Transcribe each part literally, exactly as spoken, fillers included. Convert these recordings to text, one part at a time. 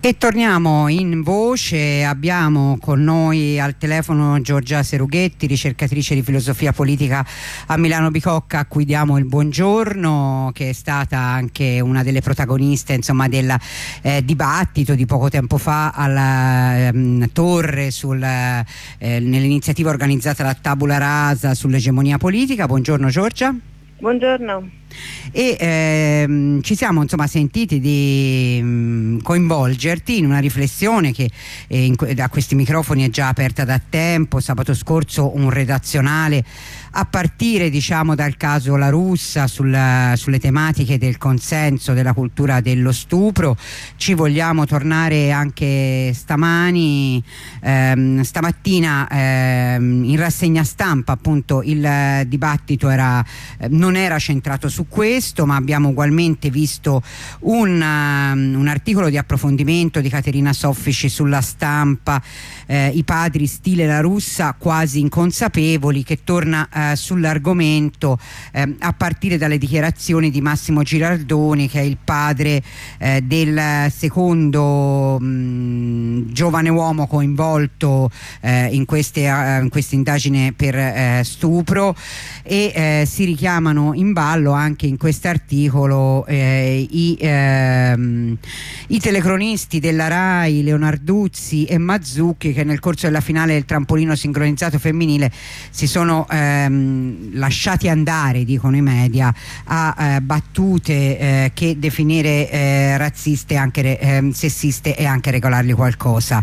E torniamo in voce, abbiamo con noi al telefono Giorgia Serughetti, ricercatrice di filosofia politica a Milano Bicocca, a cui diamo il buongiorno, che è stata anche una delle protagoniste, insomma, del eh, dibattito di poco tempo fa alla ehm, Torre sul, eh, nell'iniziativa organizzata da Tabula Rasa sull'egemonia politica. Buongiorno Giorgia. Buongiorno. E ehm, ci siamo insomma sentiti di mh, coinvolgerti in una riflessione che eh, in, da questi microfoni è già aperta da tempo. Sabato scorso un redazionale a partire diciamo dal caso La Russa sul, sulle tematiche del consenso, della cultura dello stupro. Ci vogliamo tornare anche stamani, ehm, stamattina ehm, in rassegna stampa, appunto il eh, dibattito era, eh, non era centrato su questo, ma abbiamo ugualmente visto un, um, un articolo di approfondimento di Caterina Soffici sulla Stampa, eh, i padri stile La Russa quasi inconsapevoli, che torna eh, sull'argomento eh, a partire dalle dichiarazioni di Massimo Girardoni, che è il padre eh, del secondo mh, giovane uomo coinvolto eh, in queste uh, in questa indagine per eh, stupro, e eh, si richiamano in ballo anche in quest'articolo eh, i, ehm, i telecronisti della Rai Leonarduzzi e Mazzucchi, che nel corso della finale del trampolino sincronizzato femminile si sono ehm, lasciati andare, dicono i media, a eh, battute eh, che definire eh, razziste, anche eh, sessiste e anche regolargli qualcosa.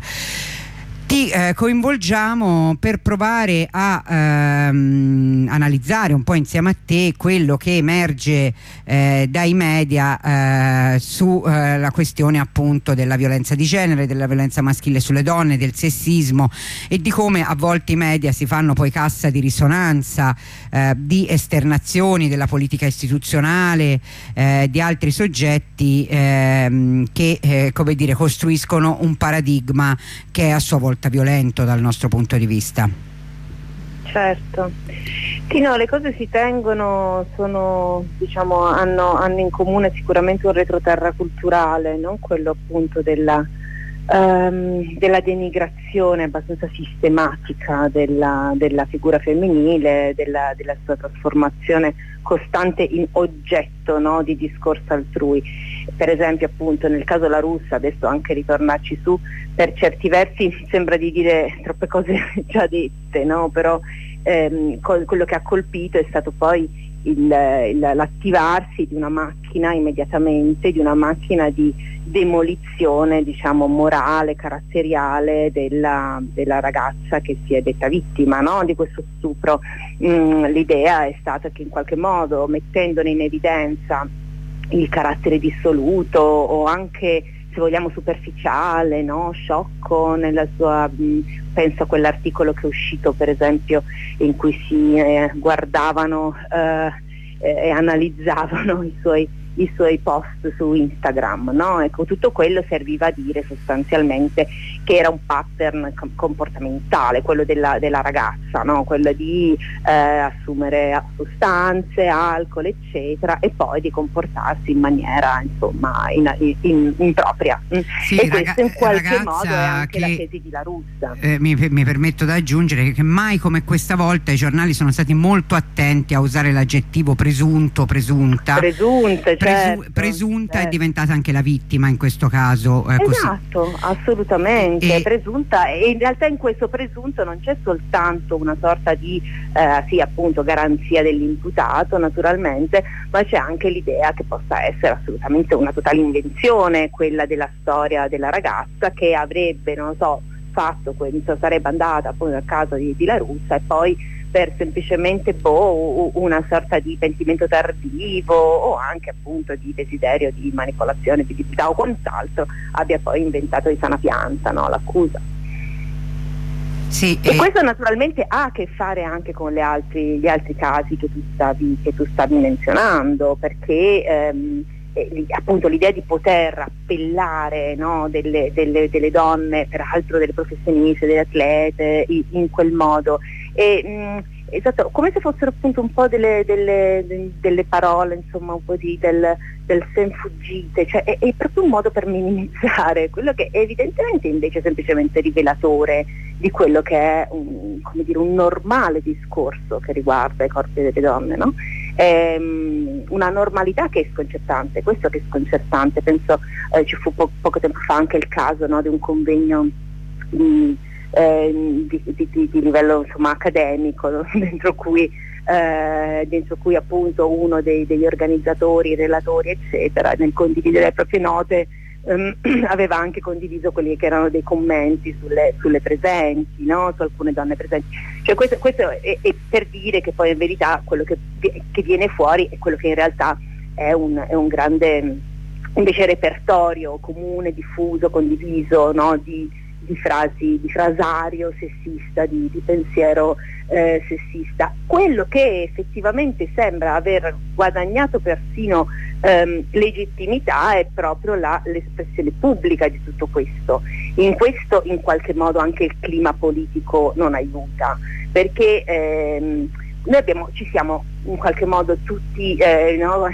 Ti eh, coinvolgiamo per provare a ehm, analizzare un po' insieme a te quello che emerge eh, dai media eh, sulla eh, questione appunto della violenza di genere, della violenza maschile sulle donne, del sessismo, e di come a volte i media si fanno poi cassa di risonanza eh, di esternazioni della politica istituzionale, eh, di altri soggetti eh, che eh, come dire, costruiscono un paradigma che è a sua volta violento dal nostro punto di vista. Certo. Sì, no, le cose si tengono, sono, diciamo, hanno, hanno in comune sicuramente un retroterra culturale, non quello appunto della, um, della denigrazione abbastanza sistematica della, della figura femminile, della, della sua trasformazione costante in oggetto, no, di discorso altrui. Per esempio appunto nel caso La Russa, adesso anche ritornarci su, per certi versi sembra di dire troppe cose già dette, no? Però ehm, quello che ha colpito è stato poi il, il, l'attivarsi di una macchina immediatamente, di una macchina di demolizione, diciamo, morale, caratteriale della, della ragazza che si è detta vittima, no? Di questo stupro. Mm, l'idea è stata che in qualche modo, mettendone in evidenza il carattere dissoluto o anche, se vogliamo, superficiale, no? Sciocco nella sua, mh, penso a quell'articolo che è uscito per esempio in cui si eh, guardavano eh, e analizzavano i suoi i suoi post su Instagram, no? Ecco, tutto quello serviva a dire sostanzialmente che era un pattern comportamentale, quello della, della ragazza, no? Quello di eh, assumere sostanze, alcol, eccetera, e poi di comportarsi in maniera, insomma, in, in, impropria. Sì, e questo in qualche ragazza modo è anche che, la tesi di La Russa. Eh, mi, mi permetto di aggiungere che mai come questa volta i giornali sono stati molto attenti a usare l'aggettivo presunto, presunta. Presunte, Presu- certo, presunta certo. È diventata anche la vittima in questo caso. Eh, esatto, così. assolutamente, E... presunta, e in realtà in questo presunto non c'è soltanto una sorta di eh, sì, appunto, garanzia dell'imputato naturalmente, ma c'è anche l'idea che possa essere assolutamente una totale invenzione quella della storia della ragazza, che avrebbe, non lo so, fatto questo, sarebbe andata appunto a casa di, di La Russa e poi per semplicemente boh, una sorta di pentimento tardivo o anche appunto di desiderio di manipolazione di identità o quant'altro abbia poi inventato di sana pianta, no, l'accusa. Sì, e eh. questo naturalmente ha a che fare anche con le altri, gli altri casi che tu stavi, che tu stavi menzionando, perché ehm, eh, appunto l'idea di poter appellare, no, delle, delle, delle donne, peraltro delle professioniste, delle atlete, in, in quel modo. E, mh, esatto, come se fossero appunto un po' delle, delle, delle parole, insomma, un po' di, del, del sen fuggite, cioè è, è proprio un modo per minimizzare quello che è evidentemente invece semplicemente rivelatore di quello che è un, come dire, un normale discorso che riguarda i corpi delle donne, no? È, um, una normalità che è sconcertante, questo che è sconcertante. Penso eh, ci fu po- poco tempo fa anche il caso, no, di un convegno di, eh, di, di, di, di livello, insomma, accademico, no? dentro cui eh, dentro cui appunto uno dei, degli organizzatori, relatori eccetera, nel condividere le proprie note Um, aveva anche condiviso quelli che erano dei commenti sulle, sulle presenti, no? Su alcune donne presenti. Cioè questo, questo è, è per dire che poi in verità quello che, che viene fuori è quello che in realtà è un, è un grande invece repertorio comune, diffuso, condiviso, no? di, di frasi, di frasario sessista, di, di pensiero eh, sessista. Quello che effettivamente sembra aver guadagnato persino ehm, legittimità è proprio la, l'espressione pubblica di tutto questo. In questo in qualche modo anche il clima politico non aiuta, perché ehm, noi abbiamo, ci siamo in qualche modo tutti eh, no,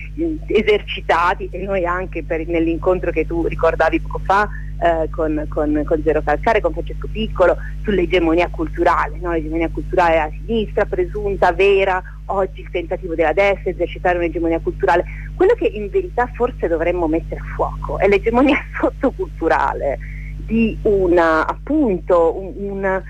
esercitati, e noi anche per, nell'incontro che tu ricordavi poco fa eh, con, con, con Zero Calcare, con Francesco Piccolo, sull'egemonia culturale, no? L'egemonia culturale a sinistra, presunta, vera, oggi il tentativo della destra, esercitare un'egemonia culturale. Quello che in verità forse dovremmo mettere a fuoco è l'egemonia sottoculturale di una, appunto, un, un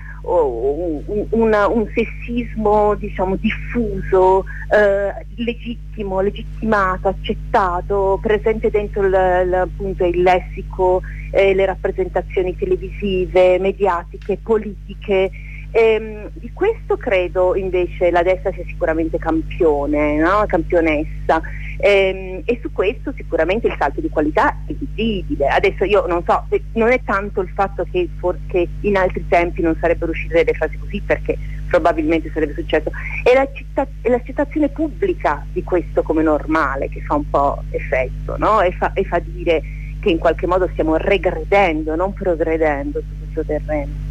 Un, un, un sessismo, diciamo, diffuso, eh, legittimo, legittimato, accettato, presente dentro il, il, appunto, il lessico, eh, le rappresentazioni televisive, mediatiche, politiche. Ehm, di questo credo invece la destra sia sicuramente campione, no? Campionessa. Ehm, e su questo sicuramente il salto di qualità è visibile. Adesso io non so, non è tanto il fatto che forse in altri tempi non sarebbero uscite delle frasi così, perché probabilmente sarebbe successo, è, la città, è l'accettazione pubblica di questo come normale che fa un po' effetto, no? E fa, e fa dire che in qualche modo stiamo regredendo, non progredendo su questo terreno.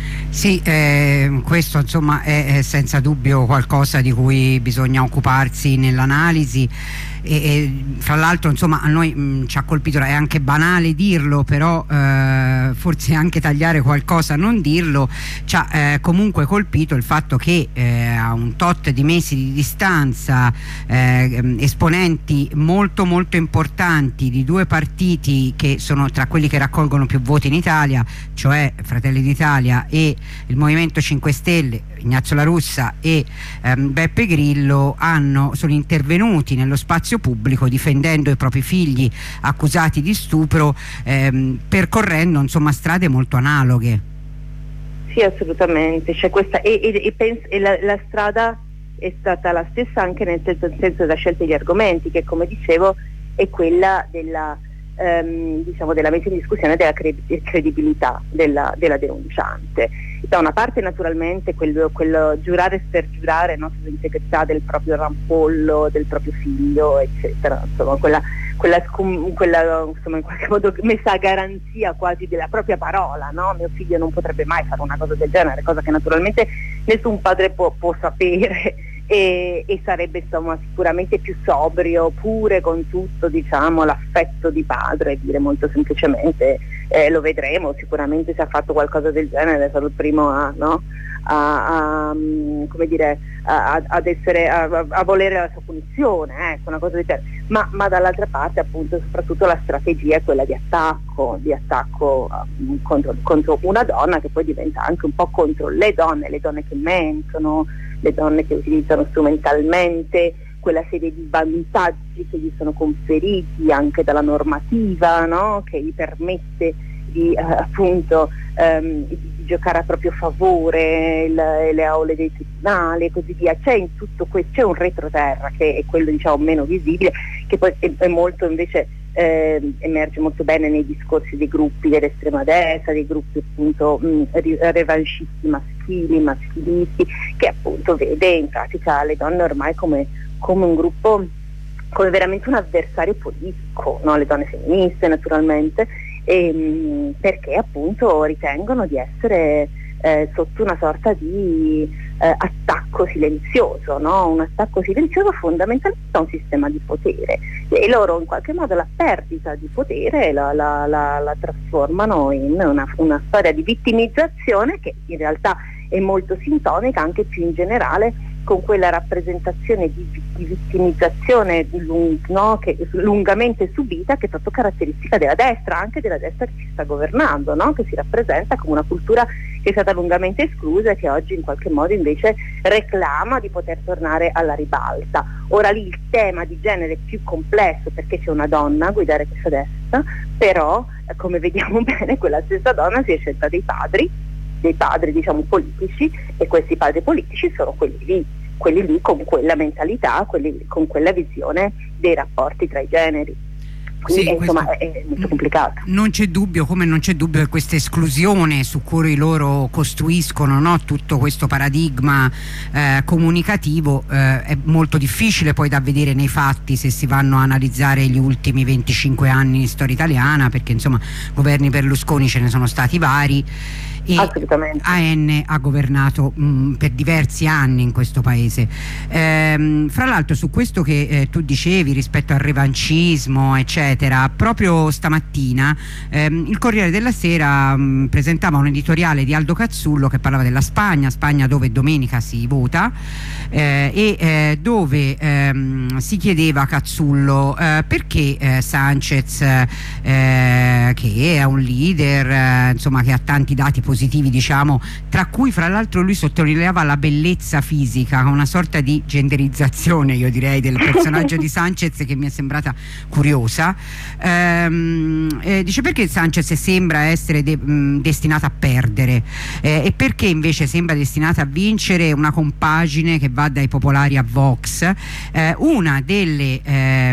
Sì, eh, questo insomma è, è senza dubbio qualcosa di cui bisogna occuparsi nell'analisi. E, e fra l'altro insomma a noi mh, ci ha colpito, è anche banale dirlo, però eh, forse anche tagliare qualcosa, non dirlo, ci ha eh, comunque colpito il fatto che eh, a un tot di mesi di distanza eh, esponenti molto molto importanti di due partiti che sono tra quelli che raccolgono più voti in Italia, cioè Fratelli d'Italia e il Movimento cinque Stelle, Ignazio La Russa e ehm, Beppe Grillo, hanno, sono intervenuti nello spazio pubblico difendendo i propri figli accusati di stupro, ehm, percorrendo insomma strade molto analoghe. Sì, assolutamente, c'è questa, e, e, e, pens- e la, la strada è stata la stessa anche nel senso, nel senso della scelta degli argomenti, che come dicevo è quella della ehm, diciamo della messa in discussione della cred- credibilità della, della denunciante. Da una parte naturalmente quello, quello giurare e spergiurare, no, sull'integrità del proprio rampollo, del proprio figlio, eccetera, insomma quella, quella, quella insomma, in qualche modo messa a garanzia quasi della propria parola, no? Mio figlio non potrebbe mai fare una cosa del genere, cosa che naturalmente nessun padre può, può sapere. E, e sarebbe insomma sicuramente più sobrio, pure con tutto, diciamo, l'affetto di padre, dire molto semplicemente eh, lo vedremo, sicuramente se ha fatto qualcosa del genere sarà il primo a, no? a, a come dire a, ad essere a, a volere la sua punizione, ecco, una cosa del genere. Ma, ma dall'altra parte appunto soprattutto la strategia è quella di attacco, di attacco um, contro, contro una donna che poi diventa anche un po' contro le donne, le donne che mentono, le donne che utilizzano strumentalmente quella serie di vantaggi che gli sono conferiti anche dalla normativa, no? Che gli permette di eh, appunto ehm, di, di giocare a proprio favore il, le aule dei tribunali e così via. C'è in tutto questo, c'è un retroterra che è quello, diciamo, meno visibile, che poi è, è molto invece eh, emerge molto bene nei discorsi dei gruppi dell'estrema destra, dei gruppi appunto mh, revanscisti maschili, maschilisti, che appunto vede in pratica le donne ormai come, come un gruppo come veramente un avversario politico, no? Le donne femministe naturalmente, e, perché appunto ritengono di essere eh, sotto una sorta di eh, attacco silenzioso, no? Un attacco silenzioso fondamentalmente a un sistema di potere, e loro in qualche modo la perdita di potere la, la, la, la trasformano in una, una storia di vittimizzazione che in realtà è molto sintonica anche più in generale con quella rappresentazione di, di vittimizzazione lung, no? che, lungamente subita, che è proprio caratteristica della destra, anche della destra che ci sta governando, no? Che si rappresenta come una cultura che è stata lungamente esclusa e che oggi in qualche modo invece reclama di poter tornare alla ribalta. Ora lì il tema di genere è più complesso perché c'è una donna a guidare questa destra, però eh, come vediamo bene quella stessa donna si è scelta dei padri dei padri diciamo politici, e questi padri politici sono quelli lì, quelli lì con quella mentalità, quelli con quella visione dei rapporti tra i generi. Quindi sì, insomma questo, è molto complicato. Non c'è dubbio, come non c'è dubbio che questa esclusione su cui loro costruiscono, no, tutto questo paradigma eh, comunicativo eh, è molto difficile poi da vedere nei fatti se si vanno a analizzare gli ultimi venticinque anni di storia italiana, perché insomma governi Berlusconi ce ne sono stati vari e A N ha governato mh, per diversi anni in questo paese. Ehm, fra l'altro su questo che eh, tu dicevi rispetto al revancismo eccetera, proprio stamattina ehm, il Corriere della Sera mh, presentava un editoriale di Aldo Cazzullo che parlava della Spagna, Spagna dove domenica si vota eh, e eh, dove ehm, si chiedeva a Cazzullo eh, perché eh, Sanchez eh, che è un leader eh, insomma che ha tanti dati positivi, diciamo, tra cui fra l'altro lui sottolineava la bellezza fisica, una sorta di genderizzazione io direi del personaggio di Sanchez che mi è sembrata curiosa. Ehm, eh, dice perché Sanchez sembra essere de mh, destinata a perdere eh, e perché invece sembra destinata a vincere una compagine che va dai popolari a Vox. Eh, una delle,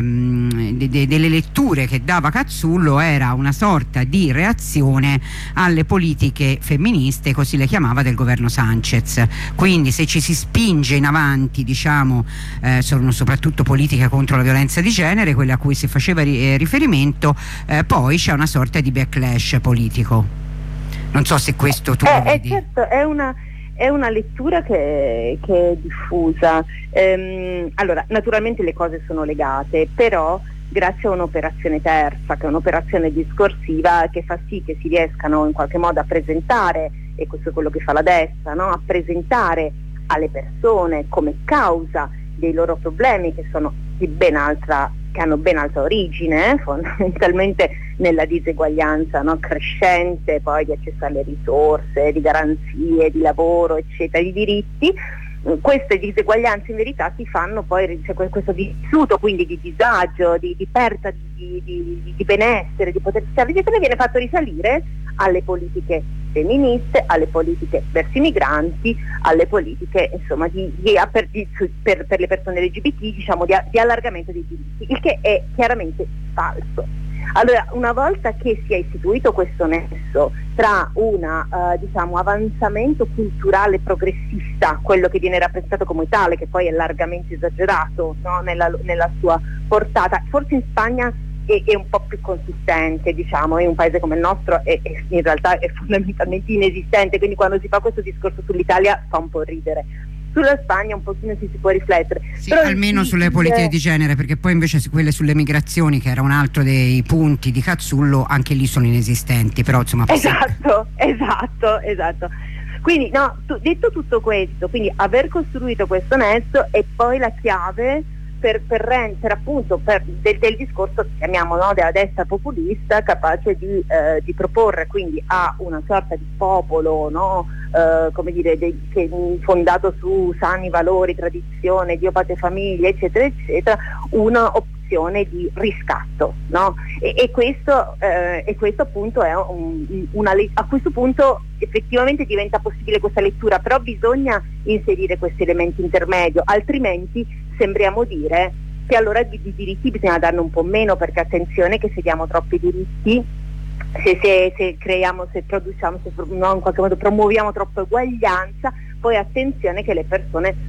ehm, de de delle letture che dava Cazzullo era una sorta di reazione alle politiche femministe, così le chiamava, del governo Sanchez. Quindi se ci si spinge in avanti, diciamo, eh, sono soprattutto politiche contro la violenza di genere, quelle a cui si faceva ri eh, riferimento, eh, poi c'è una sorta di backlash politico. Non so se questo tu eh, lo vedi. Eh, certo, è una, è una lettura che, che è diffusa. Ehm, allora, naturalmente le cose sono legate, però grazie a un'operazione terza, che è un'operazione discorsiva che fa sì che si riescano in qualche modo a presentare, e questo è quello che fa la destra, no? A presentare alle persone come causa dei loro problemi che sono di ben altra, che hanno ben altra origine, eh? Fondamentalmente nella diseguaglianza, no? Crescente poi di accesso alle risorse, di garanzie, di lavoro, eccetera, di diritti. Queste diseguaglianze in verità si fanno poi, cioè, questo vissuto quindi di disagio, di, di perdita di, di, di benessere, di potenzialità, viene fatto risalire alle politiche femministe, alle politiche verso i migranti, alle politiche insomma di, di, per, di, per, per le persone L G B T, diciamo di, di allargamento dei diritti, il che è chiaramente falso. Allora, una volta che si è istituito questo nesso tra un uh, diciamo, avanzamento culturale progressista, quello che viene rappresentato come tale, che poi è largamente esagerato, no? nella, nella sua portata, forse in Spagna è, è un po' più consistente, diciamo, in un paese come il nostro è, è, in realtà è fondamentalmente inesistente, quindi quando si fa questo discorso sull'Italia fa un po' ridere. Sulla Spagna un pochino ci si può riflettere, sì, però almeno sì, sulle politiche eh... di genere, perché poi invece su quelle sulle migrazioni, che era un altro dei punti di Cazzullo, anche lì sono inesistenti, però insomma esatto, esatto, esatto. Quindi no, tu, detto tutto questo, quindi aver costruito questo nesso è poi la chiave per, per rendere appunto per, del, del discorso, chiamiamo, no, della destra populista, capace di, eh, di proporre quindi a una sorta di popolo, no, eh, come dire, dei, che, fondato su sani valori, tradizione, Dio, patria, famiglia, eccetera, eccetera, una opzione di riscatto, no? E, e questo eh, e questo appunto è un, una a questo punto effettivamente diventa possibile questa lettura, però bisogna inserire questi elementi intermedio, altrimenti sembriamo dire che allora di, di diritti bisogna darne un po' meno, perché attenzione che se diamo troppi diritti, se, se, se creiamo, se produciamo, se no, in qualche modo promuoviamo troppa uguaglianza, poi attenzione che le persone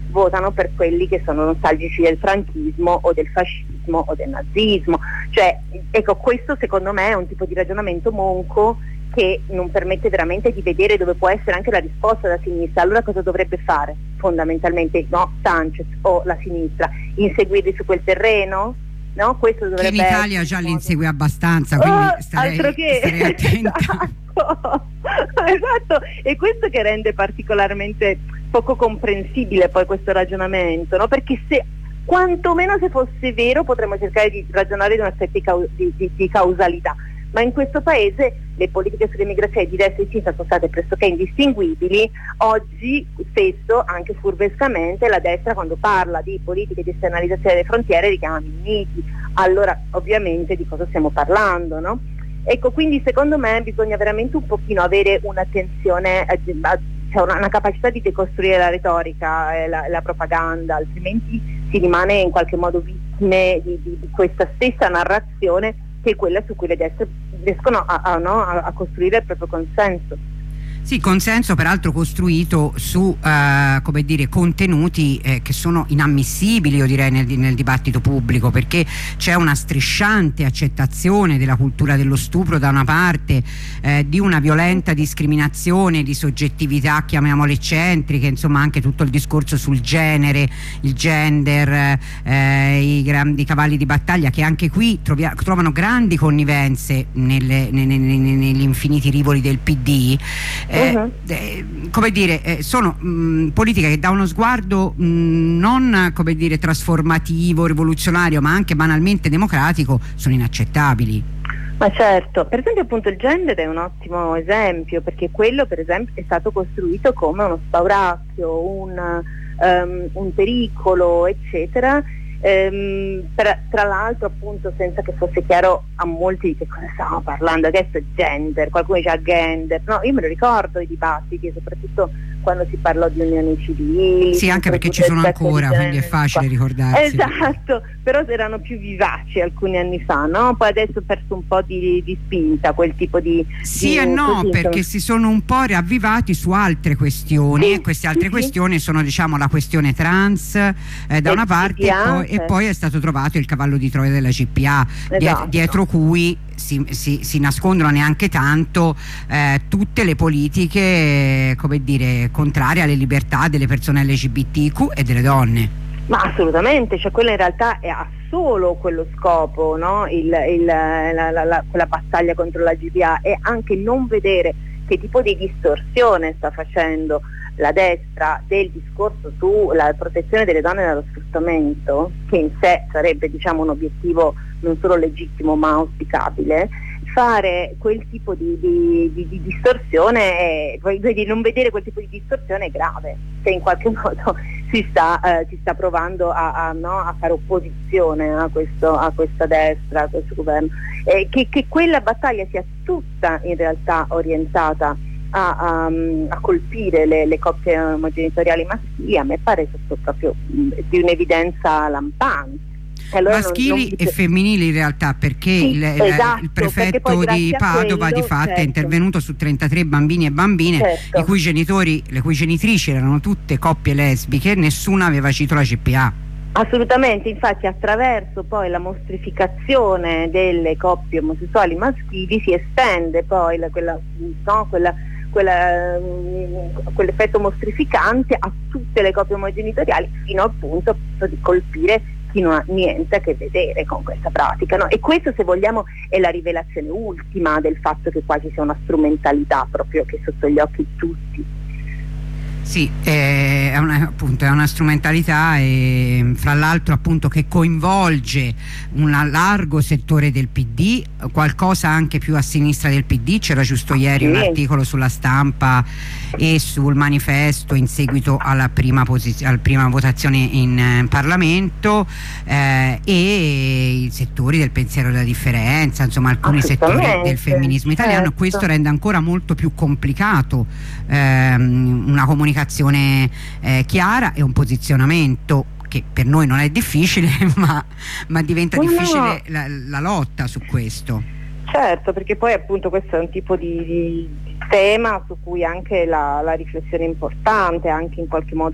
votano per quelli che sono nostalgici del franchismo o del fascismo o del nazismo. Cioè, ecco, questo secondo me è un tipo di ragionamento monco che non permette veramente di vedere dove può essere anche la risposta da sinistra. Allora cosa dovrebbe fare fondamentalmente, no, Sanchez o la sinistra? Inseguirli su quel terreno? No? Questo dovrebbe che in Italia già li insegue abbastanza, quindi oh, starei, altro che starei attenta. Esatto. Esatto, è questo che rende particolarmente poco comprensibile poi questo ragionamento, no? Perché se quantomeno se fosse vero potremmo cercare di ragionare di una specie di, di, di causalità, ma in questo paese le politiche sull'immigrazione di destra e di sinistra sono state pressoché indistinguibili. Oggi spesso, anche furbescamente, la destra quando parla di politiche di esternalizzazione delle frontiere richiama Minniti. Allora ovviamente di cosa stiamo parlando, no? Ecco, quindi secondo me bisogna veramente un pochino avere un'attenzione, eh, cioè una, una capacità di decostruire la retorica e eh, la, la propaganda, altrimenti si rimane in qualche modo vittime di, di, di questa stessa narrazione che è quella su cui le destre riescono a, a, no, a, a costruire il proprio consenso. Sì, consenso peraltro costruito su eh, come dire, contenuti eh, che sono inammissibili, io direi, nel, nel dibattito pubblico, perché c'è una strisciante accettazione della cultura dello stupro da una parte, eh, di una violenta discriminazione di soggettività, chiamiamole eccentriche, insomma anche tutto il discorso sul genere, il gender, eh, i grandi cavalli di battaglia che anche qui trovia, trovano grandi connivenze nelle, nelle, negli infiniti rivoli del P D. Eh, Uh-huh. eh, come dire, eh, sono mh, politiche che da uno sguardo mh, non come dire trasformativo, rivoluzionario, ma anche banalmente democratico, sono inaccettabili. Ma certo, per esempio appunto il gender è un ottimo esempio, perché quello per esempio è stato costruito come uno spauracchio, un, um, un pericolo, eccetera. Ehm, tra, tra l'altro appunto senza che fosse chiaro a molti di che cosa stavamo parlando. Adesso è gender, qualcuno dice gender, no, io me lo ricordo i dibattiti, soprattutto quando si parlò di unioni civili. Sì, anche perché ci sono ancora, quindi è facile ricordarsi. Esatto, però erano più vivaci alcuni anni fa, no? Poi adesso ho perso un po' di, di spinta quel tipo di... Sì di, e no, così, perché insomma. si sono un po' riavvivati su altre questioni, sì, e queste altre sì, questioni sono, diciamo, la questione trans eh, da una parte, e poi, e poi è stato trovato il cavallo di Troia della C P A, esatto. dietro, dietro cui si, si, si nascondono neanche tanto eh, tutte le politiche, come dire, contrarie alle libertà delle persone L G B T Q e delle donne. Ma assolutamente, cioè quella in realtà è, ha solo quello scopo, no? il, il, la, la, la, quella battaglia contro la G B A, e anche non vedere che tipo di distorsione sta facendo la destra del discorso sulla protezione delle donne dallo sfruttamento, che in sé sarebbe, diciamo, un obiettivo non solo legittimo ma auspicabile. Fare quel tipo di, di, di, di distorsione, è, di non vedere quel tipo di distorsione è grave, che in qualche modo si sta, eh, si sta provando a, a, no, a fare opposizione a, questo, a questa destra, a questo governo. Eh, che, che quella battaglia sia tutta in realtà orientata a, a, a colpire le, le coppie omogenitoriali maschili, a me pare sotto proprio mh, di un'evidenza lampante. Allora maschili non, non e femminili in realtà, perché sì, il, esatto, il prefetto di Padova quello, di fatto certo. è intervenuto su trentatré bambini e bambine, certo. i cui genitori, le cui genitrici erano tutte coppie lesbiche, nessuna aveva cito la C P A. Assolutamente, infatti attraverso poi la mostrificazione delle coppie omosessuali maschili si estende poi la, quella, no, quella, quella, mh, quell'effetto mostrificante a tutte le coppie omogenitoriali, fino appunto di colpire chi non ha niente a che vedere con questa pratica, no? E questo, se vogliamo, è la rivelazione ultima del fatto che qua ci sia una strumentalità proprio che è sotto gli occhi di tutti. Sì, è una, appunto, è una strumentalità, e fra l'altro appunto che coinvolge un largo settore del P D, qualcosa anche più a sinistra del P D. C'era giusto ieri sì. un articolo sulla Stampa e sul Manifesto in seguito alla prima, alla prima votazione in eh, Parlamento, eh, e i settori del pensiero della differenza, insomma alcuni settori del femminismo italiano. Certo. Questo rende ancora molto più complicato ehm, una comunicazione eh, chiara e un posizionamento che per noi non è difficile, ma, ma diventa no, difficile no. La, la lotta su questo. Certo, perché poi appunto questo è un tipo di, di tema su cui anche la, la riflessione è importante, anche in qualche modo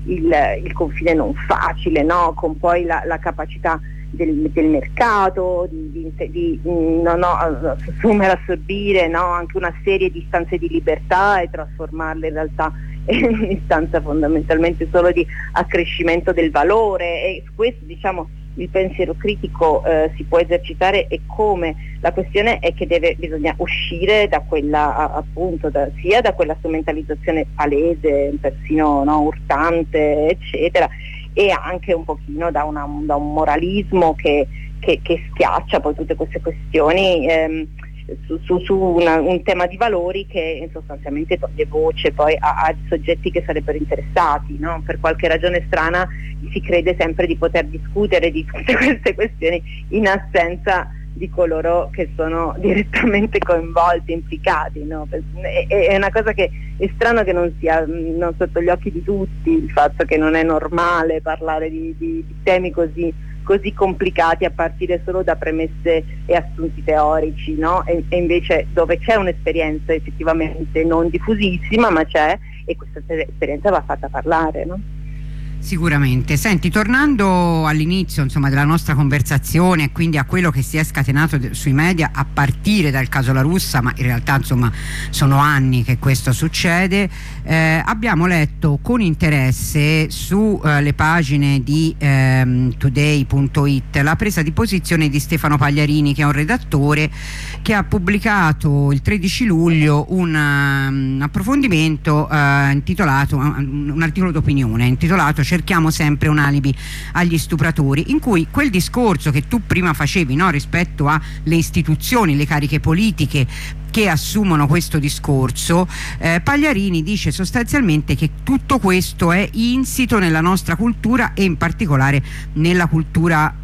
il, il confine non facile, no? Con poi la, la capacità del, del mercato di, di, di no, no, assumere, assorbire, no? Anche una serie di istanze di libertà e trasformarle in realtà in istanza fondamentalmente solo di accrescimento del valore, e su questo diciamo il pensiero critico eh, si può esercitare, e come. La questione è che deve, bisogna uscire da quella appunto da, sia da quella strumentalizzazione palese, persino no, urtante eccetera, e anche un pochino da, una, da un moralismo che, che, che schiaccia poi tutte queste questioni ehm, su, su, su una, un tema di valori che sostanzialmente toglie voce poi a, a soggetti che sarebbero interessati, no? Per qualche ragione strana si crede sempre di poter discutere di tutte queste questioni in assenza di coloro che sono direttamente coinvolti, implicati, no? È, è una cosa che è strano che non sia non sotto gli occhi di tutti, il fatto che non è normale parlare di, di, di temi così così complicati a partire solo da premesse e assunti teorici, no? E, e invece dove c'è un'esperienza effettivamente non diffusissima, ma c'è, e questa esperienza va fatta parlare, no? Sicuramente. Senti, tornando all'inizio insomma della nostra conversazione e quindi a quello che si è scatenato sui media a partire dal caso La Russa, ma in realtà insomma sono anni che questo succede, eh, abbiamo letto con interesse sulle eh, pagine di ehm, today punto it la presa di posizione di Stefano Pagliarini, che è un redattore che ha pubblicato il tredici luglio un, um, approfondimento uh, intitolato, un, un articolo d'opinione intitolato "Cerchiamo sempre un alibi agli stupratori", in cui quel discorso che tu prima facevi, no, rispetto alle istituzioni, le cariche politiche che assumono questo discorso, eh, Pagliarini dice sostanzialmente che tutto questo è insito nella nostra cultura e in particolare nella cultura,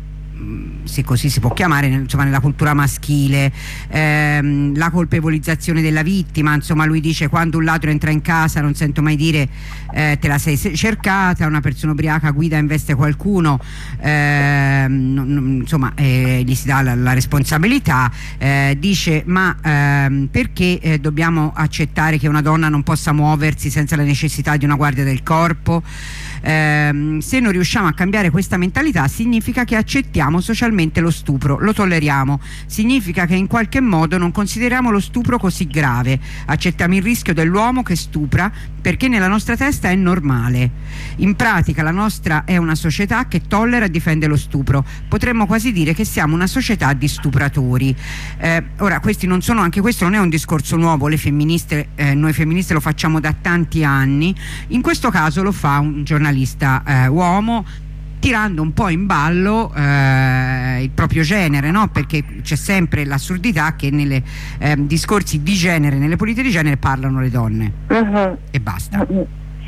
se così si può chiamare, insomma nella cultura maschile, ehm, la colpevolizzazione della vittima, insomma lui dice: quando un ladro entra in casa non sento mai dire eh, te la sei cercata, una persona ubriaca guida e investe qualcuno, ehm, non, non, insomma eh, gli si dà la, la responsabilità, eh, dice ma ehm, perché eh, dobbiamo accettare che una donna non possa muoversi senza la necessità di una guardia del corpo? Eh, se non riusciamo a cambiare questa mentalità significa che accettiamo socialmente lo stupro, lo tolleriamo, significa che in qualche modo non consideriamo lo stupro così grave, accettiamo il rischio dell'uomo che stupra perché nella nostra testa è normale. In pratica la nostra è una società che tollera e difende lo stupro, potremmo quasi dire che siamo una società di stupratori. Eh, ora questi non sono, anche questo non è un discorso nuovo, le femministe, eh, noi femministe lo facciamo da tanti anni, in questo caso lo fa un giornalista eh, uomo, tirando un po' in ballo eh, il proprio genere, no? Perché c'è sempre l'assurdità che nei eh, discorsi di genere, nelle politiche di genere parlano le donne, uh-huh. e basta. Uh-huh.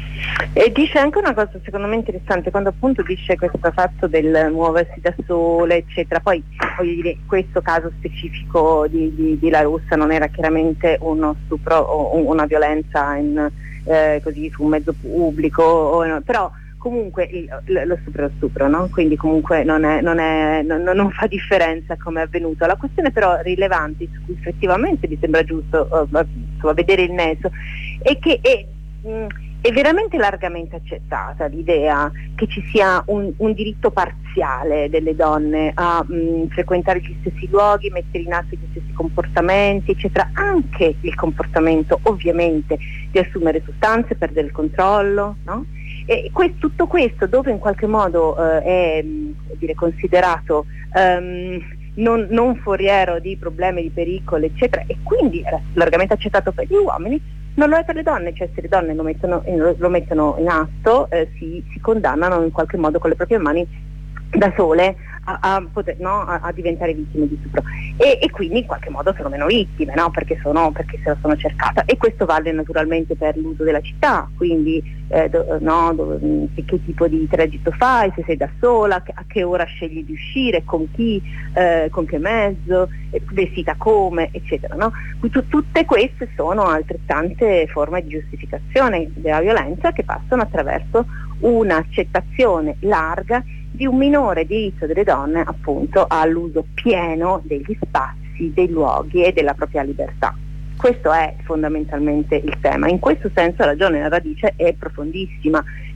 E dice anche una cosa secondo me interessante, quando appunto dice questo fatto del muoversi da sole eccetera. Poi voglio dire, questo caso specifico di, di, di La Russa non era chiaramente uno stupro o una violenza in, eh, così su un mezzo pubblico, o no, però comunque il, lo stupro è lo stupro, no? Quindi comunque non, è, non, è, non, non fa differenza come è avvenuto. La questione però rilevante, su cui effettivamente mi sembra giusto uh, insomma, vedere il nesso, è che è, mh, è veramente largamente accettata l'idea che ci sia un, un diritto parziale delle donne a mh, frequentare gli stessi luoghi, mettere in atto gli stessi comportamenti eccetera, anche il comportamento ovviamente di assumere sostanze, perdere il controllo, no? E questo, tutto questo dove in qualche modo eh, è dire, considerato um, non, non foriero di problemi, di pericoli eccetera, e quindi era largamente accettato per gli uomini, non lo è per le donne, cioè se le donne lo mettono, lo mettono in atto eh, si, si condannano in qualche modo con le proprie mani da sole a, a, poter, no, a, a diventare vittime di stupro, e, e quindi in qualche modo sono meno vittime, no? perché, sono, perché se la sono cercata. E questo vale naturalmente per l'uso della città, quindi eh, do, no, do, che, che tipo di tragitto fai, se sei da sola, a che ora scegli di uscire, con chi, eh, con che mezzo, eh, vestita come, eccetera, no? Quindi, tutte queste sono altrettante forme di giustificazione della violenza che passano attraverso un'accettazione larga di un minore diritto delle donne appunto all'uso pieno degli spazi, dei luoghi e della propria libertà. Questo è fondamentalmente il tema. In questo senso la ragione, la radice è profondissima,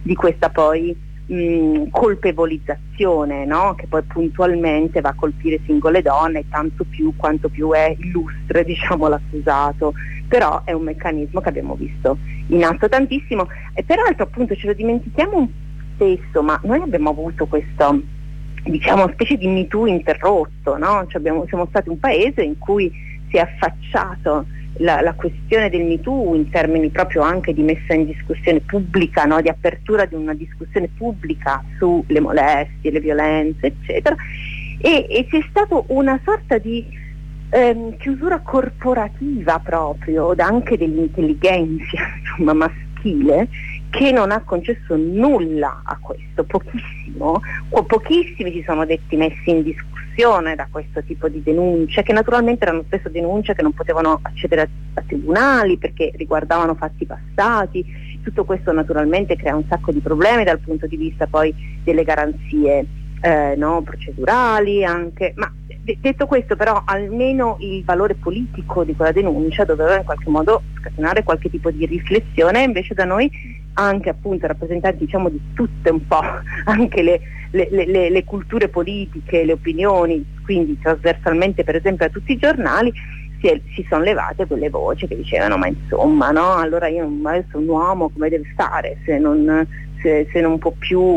di questa poi mh, colpevolizzazione, no? Che poi puntualmente va a colpire singole donne, tanto più quanto più è illustre, diciamo, l'accusato. Però è un meccanismo che abbiamo visto in atto tantissimo, e peraltro appunto ce lo dimentichiamo spesso, ma noi abbiamo avuto questo, diciamo, specie di Me Too interrotto, no? Cioè abbiamo, siamo stati un paese in cui si è affacciato la, la questione del Me Too in termini proprio anche di messa in discussione pubblica, no? Di apertura di una discussione pubblica sulle molestie, le violenze, eccetera, e, e c'è stato una sorta di ehm, chiusura corporativa proprio, anche dell'intelligenza, insomma, maschile, che non ha concesso nulla a questo, pochissimo, o pochissimi si sono detti messi in discussione da questo tipo di denunce, che naturalmente erano spesso denunce che non potevano accedere a, a tribunali perché riguardavano fatti passati. Tutto questo naturalmente crea un sacco di problemi dal punto di vista poi delle garanzie eh, no, procedurali anche, ma d- detto questo però almeno il valore politico di quella denuncia doveva in qualche modo scatenare qualche tipo di riflessione, invece da noi anche appunto rappresentanti, diciamo, di tutte un po' anche le, le, le, le culture politiche, le opinioni, quindi trasversalmente per esempio a tutti i giornali si, è, si sono levate quelle voci che dicevano ma insomma no, allora io adesso un uomo come deve stare se non, se, se non può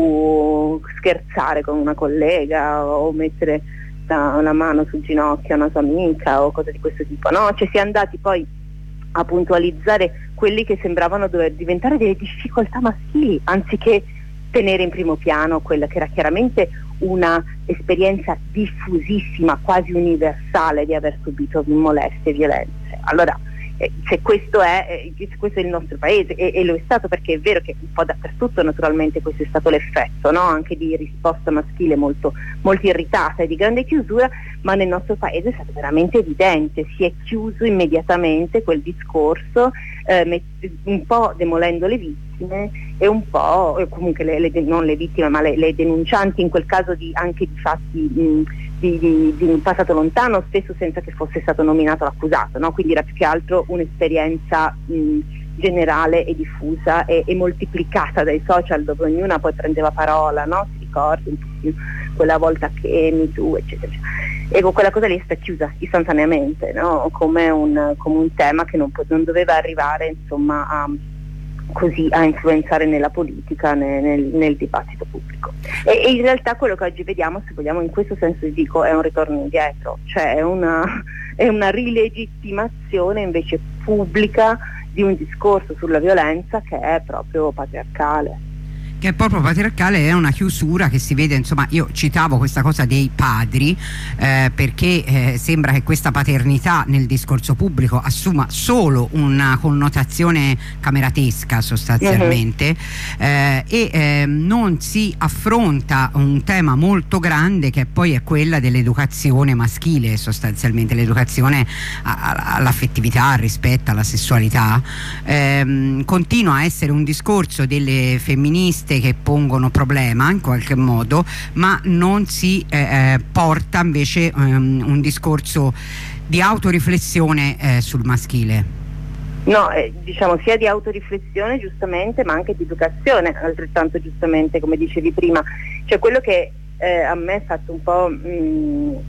più scherzare con una collega o mettere una mano sul ginocchio a una sua amica o cose di questo tipo, no? Cioè si è andati poi a puntualizzare quelli che sembravano dover diventare delle difficoltà maschili, anziché tenere in primo piano quella che era chiaramente una esperienza diffusissima, quasi universale, di aver subito molestie e violenze. Allora, eh, se questo è, eh, questo è il nostro paese, e, e lo è stato perché è vero che un po' dappertutto naturalmente questo è stato l'effetto, no? Anche di risposta maschile molto, molto irritata e di grande chiusura, ma nel nostro paese è stato veramente evidente, si è chiuso immediatamente quel discorso, eh, met- un po' demolendo le vittime e un po', eh, comunque le, le, non le vittime ma le, le denuncianti in quel caso di, anche di fatti mh, di, di, di un passato lontano, spesso senza che fosse stato nominato l'accusato, no? Quindi era più che altro un'esperienza mh, generale e diffusa e, e moltiplicata dai social, dove ognuna poi prendeva parola, no? Si ricorda un po' quella volta che Me Too, eccetera, eccetera. Ecco, quella cosa lì sta chiusa istantaneamente, no? Come un, come un tema che non, non doveva arrivare, insomma, a, così a influenzare nella politica, nel, nel, nel dibattito pubblico. E, e in realtà quello che oggi vediamo, se vogliamo, in questo senso dico, è un ritorno indietro, cioè è una, è una rilegittimazione invece pubblica di un discorso sulla violenza che è proprio patriarcale. Che è proprio patriarcale, è una chiusura che si vede, insomma. Io citavo questa cosa dei padri eh, perché eh, sembra che questa paternità nel discorso pubblico assuma solo una connotazione cameratesca sostanzialmente, uh-huh. eh, e eh, non si affronta un tema molto grande che poi è quella dell'educazione maschile, sostanzialmente l'educazione a, a, all'affettività, al rispetto, alla sessualità. Eh, continua a essere un discorso delle femministe che pongono problema in qualche modo, ma non si eh, porta invece um, un discorso di autoriflessione eh, sul maschile. No, eh, diciamo sia di autoriflessione giustamente, ma anche di educazione altrettanto giustamente, come dicevi prima. Cioè quello che eh, a me ha fatto un po' mh,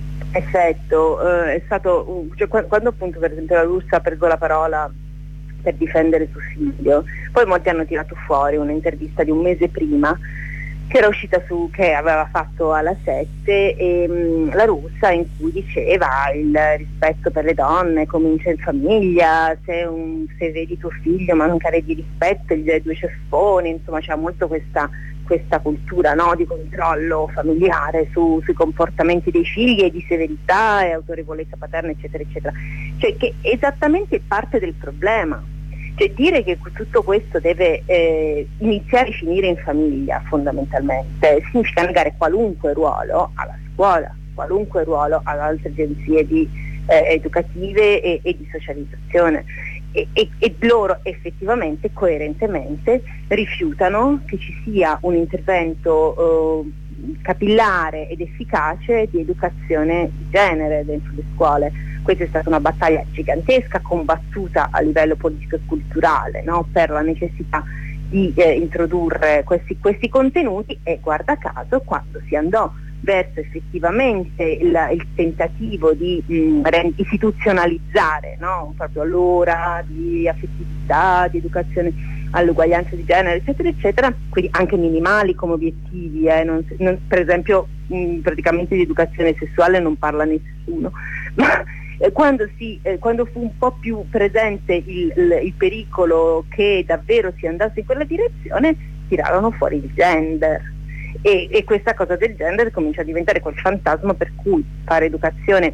effetto eh, è stato uh, cioè, quando, quando appunto per esempio la Russa ha preso la parola per difendere suo figlio, poi molti hanno tirato fuori un'intervista di un mese prima che era uscita su, che aveva fatto alla sette, e mh, la Russa, in cui diceva il rispetto per le donne comincia in famiglia, se, un, se vedi tuo figlio mancare di rispetto gli dai due ceffoni, insomma c'è molto questa questa cultura, no, di controllo familiare su, sui comportamenti dei figli e di severità e autorevolezza paterna, eccetera eccetera, cioè che esattamente parte del problema. Cioè dire che tutto questo deve eh, iniziare e finire in famiglia fondamentalmente significa negare qualunque ruolo alla scuola, qualunque ruolo alle altre agenzie di, eh, educative e, e di socializzazione. E, e, e loro effettivamente, coerentemente, rifiutano che ci sia un intervento eh, capillare ed efficace di educazione di genere dentro le scuole. Questa è stata una battaglia gigantesca combattuta a livello politico e culturale, no? Per la necessità di eh, introdurre questi, questi contenuti, e guarda caso quando si andò verso effettivamente il, il tentativo di mh, istituzionalizzare, no? Proprio l'ora di affettività, di educazione all'uguaglianza di genere, eccetera eccetera, quindi anche minimali come obiettivi, eh? non, non, per esempio mh, praticamente di educazione sessuale non parla nessuno, ma eh, quando, si, eh, quando fu un po' più presente il, il, il pericolo che davvero si andasse in quella direzione, tirarono fuori il gender. E, e questa cosa del gender comincia a diventare quel fantasma per cui fare educazione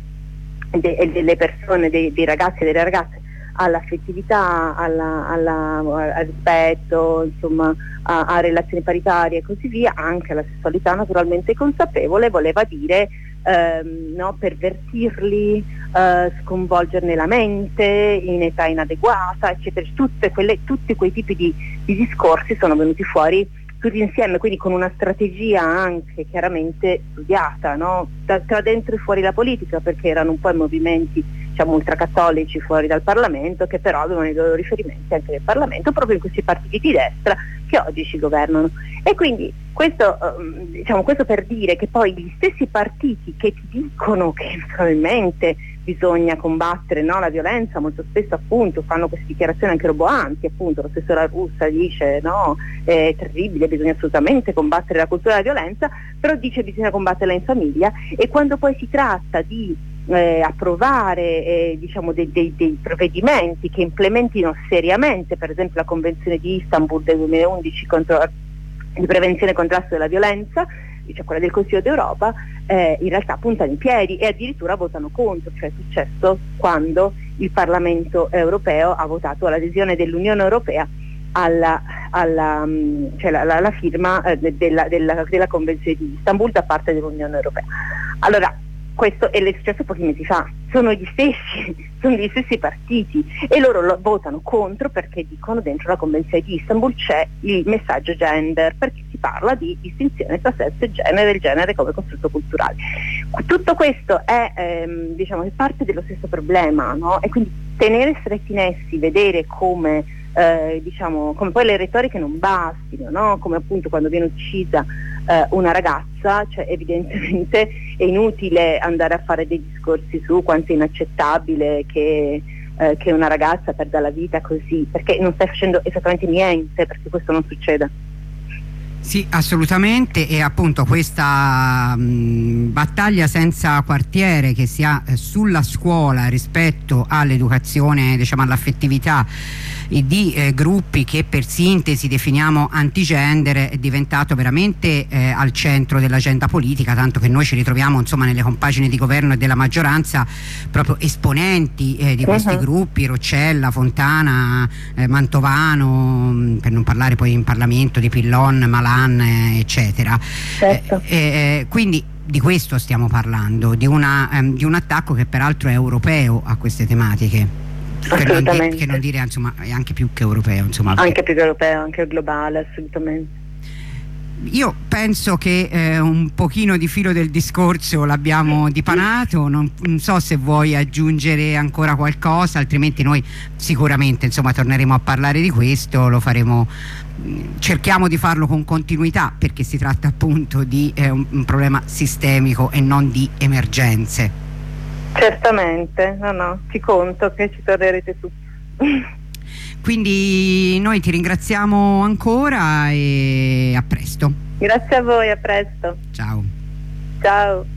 de, delle persone, dei, dei ragazzi e delle ragazze all'affettività, alla, alla, al rispetto, insomma, a, a relazioni paritarie e così via, anche alla sessualità naturalmente consapevole, voleva dire ehm, no, pervertirli, eh, sconvolgerne la mente in età inadeguata, eccetera. Tutte quelle, tutti quei tipi di, di discorsi sono venuti fuori tutti insieme, quindi con una strategia anche chiaramente studiata, no? da, tra dentro e fuori la politica, perché erano un po' i movimenti, diciamo, ultracattolici fuori dal Parlamento, che però avevano i loro riferimenti anche nel Parlamento, proprio in questi partiti di destra che oggi ci governano. E quindi questo, um, diciamo, questo per dire che poi gli stessi partiti che ti dicono che naturalmente bisogna combattere, no, la violenza, molto spesso appunto fanno queste dichiarazioni anche roboanti, appunto lo stesso La Russa dice no, è terribile, bisogna assolutamente combattere la cultura della violenza, però dice bisogna combatterla in famiglia, e quando poi si tratta di eh, approvare eh, diciamo dei, dei, dei provvedimenti che implementino seriamente per esempio la Convenzione di Istanbul del duemilaundici contro, di prevenzione e contrasto della violenza, cioè quella del Consiglio d'Europa, eh, in realtà puntano in piedi e addirittura votano contro, cioè è successo quando il Parlamento europeo ha votato l'adesione dell'Unione Europea alla, alla, cioè la, la, la firma eh, della, della, della Convenzione di Istanbul da parte dell'Unione Europea. Allora, questo è successo pochi mesi fa, sono gli stessi, sono gli stessi partiti, e loro lo votano contro perché dicono dentro la Convenzione di Istanbul c'è il messaggio gender, perché si parla di distinzione tra sesso e genere, il genere come costrutto culturale. Tutto questo è, ehm, diciamo, è parte dello stesso problema, no? E quindi tenere stretti in essi, vedere come Eh, diciamo, come poi le retoriche non bastino, no? Come appunto quando viene uccisa eh, una ragazza, cioè evidentemente è inutile andare a fare dei discorsi su quanto è inaccettabile che, eh, che una ragazza perda la vita così, perché non stai facendo esattamente niente perché questo non succeda. Sì, assolutamente, e appunto questa mh, battaglia senza quartiere che si ha eh, sulla scuola rispetto all'educazione, diciamo all'affettività eh, di eh, gruppi che per sintesi definiamo antigender, è diventato veramente eh, al centro dell'agenda politica, tanto che noi ci ritroviamo insomma nelle compagini di governo e della maggioranza proprio esponenti eh, di questi uh-huh. gruppi, Roccella, Fontana, eh, Mantovano, mh, per non parlare poi in Parlamento di Pillon, Malan, eccetera. Certo. Eh, eh, quindi di questo stiamo parlando, di, una, ehm, di un attacco che peraltro è europeo a queste tematiche, per non, di, che non dire insomma è anche più che europeo, insomma, anche più che europeo, anche globale, assolutamente. Io penso che eh, un pochino di filo del discorso l'abbiamo dipanato, non, non so se vuoi aggiungere ancora qualcosa, altrimenti noi sicuramente insomma torneremo a parlare di questo, lo faremo, cerchiamo di farlo con continuità perché si tratta appunto di eh, un, un problema sistemico e non di emergenze. Certamente, no no, ci conto che ci tornerete su. Quindi noi ti ringraziamo ancora e a presto. Grazie a voi, a presto. Ciao. Ciao.